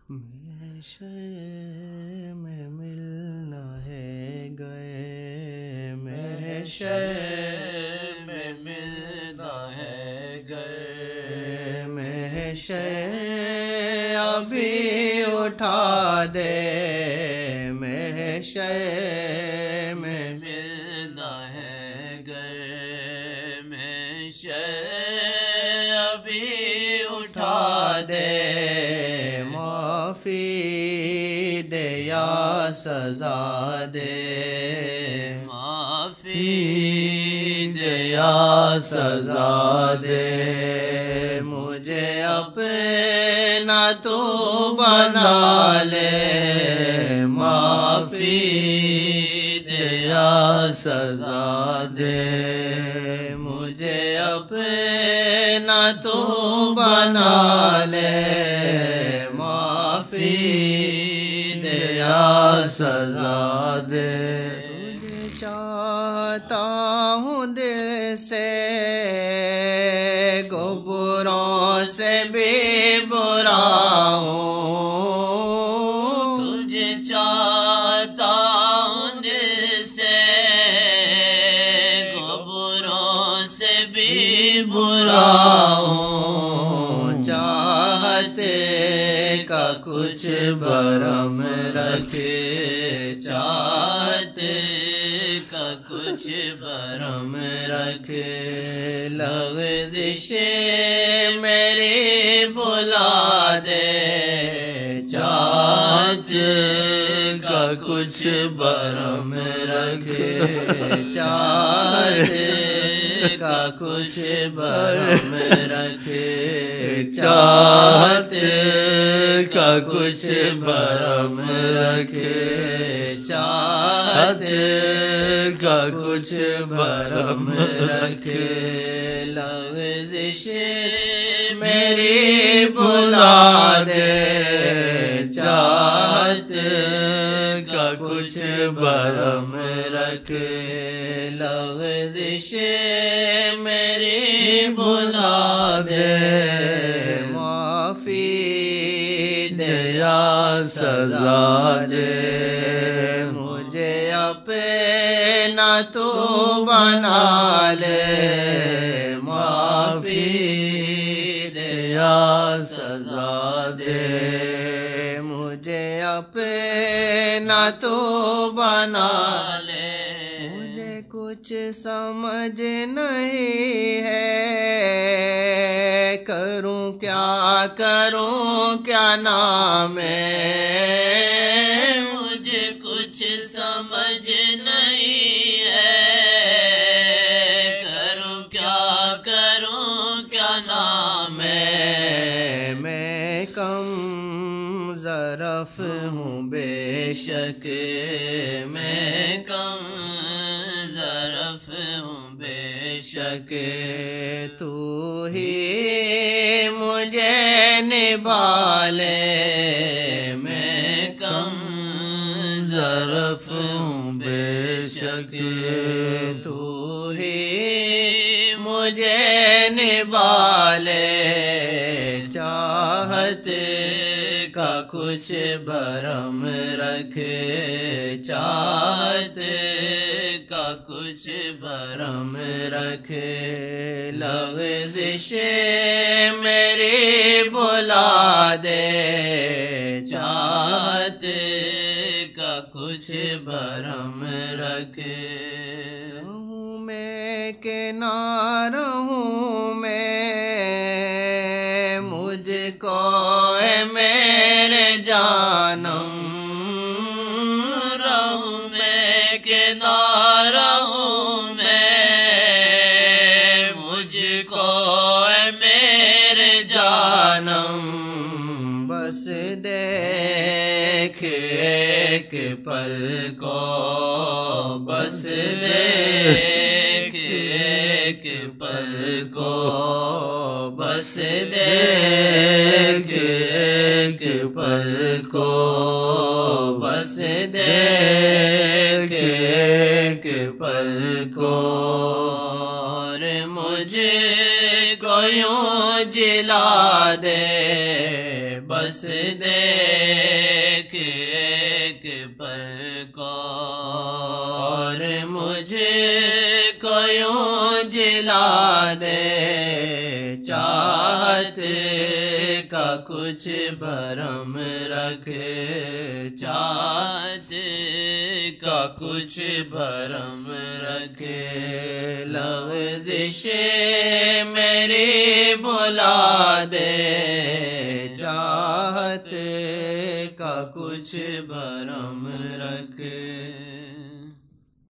محشر میں ملنا ہے گئے، محشر میں ملنا ہے گئے، محشر ابھی اٹھا دے، محشر میں ملنا ہے گئے، محشر ابھی اٹھا دے، معافی دے یا سزا دے، معافی دے یا سزا دے، مجھے اپنا تو بنا لے، معافی دے یا سزا دے، مجھے اپنا تو بنا لے، معافی دے یا سزا دے، تجھے چاہتا ہوں دل سے، گبروں سے بھی برا ہوں، تجھے چاہتا ہوں دل سے، گبروں سے بھی برا ہوں، چاہتے کا کچھ برم رکھے، چاہتے کا کچھ برم رکھے، لغزش میری بلا دے، چاہت کا کچھ برم رکھے، چاہت کا کچھ برم رکھے، چاہت کا کچھ برم رکھے، چاہت کا کچھ برم رکھے، لغزش میری بلا دے، چاہت کا کچھ برم رکھے، لغزش میری بلا دے، معافی دے یا سزا دے، مجھے اپنا تو بنا لے، معافی دے یا سزا دے، مجھے اپنا تو بنا لے، مجھے کچھ سمجھ نہیں ہے، کروں کیا نام ہے، مجھے کچھ سمجھ نہیں ہے، کروں کیا نام ہے، میں کم ظرف ہوں بے شک، میں کم ظرف ہوں بے شک، تو ہی مجھے نبھا لے، میں کم ظرف ہوں بے شک، تو ہی مجھے نبھا لے، چاہت کا کچھ برم رکھے، چاہت کا کچھ برم رکھے، لغزش میری بلا دے، چاہت کا کچھ برم رکھے، رہوں میں کہ نہ رہوں میں، مجھ کو اے میرے جانم، رہوں میں کہ نہ رہوں میں، مجھ کو اے میرے جانم، بس دیکھ ایک پل کو، بس دیکھ ایک پل کو، بس دیکھ ایک پل کو، بس دیکھ ایک پل کو، اور مجھ کو یوں جلا دے، بس دیکھ ایک پل کو اور مجھے کو یوں جلا دے، چاہت کا کچھ بھرم رکھ، چاہت کا کچھ بھرم رکھ، لغزش میری بھلا دے، چاہت کا کچھ بھرم رکھ۔